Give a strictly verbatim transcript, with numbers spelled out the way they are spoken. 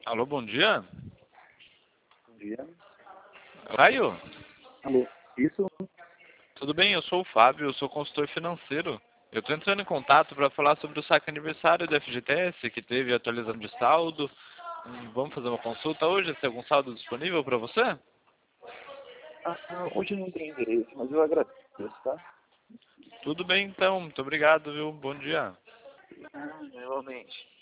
Alô, bom dia. Bom dia. Caio, Alô, isso? tudo bem? Eu sou o Fábio, eu sou consultor financeiro. Eu estou entrando em contato para falar sobre o saque aniversário do F G T S, que teve atualização de saldo. Hum, Vamos fazer uma consulta hoje? Tem algum saldo disponível para você? Ah, hoje não tem interesse, mas eu agradeço, tá? Tudo bem, então. Muito obrigado, viu? Bom dia. Ah, realmente.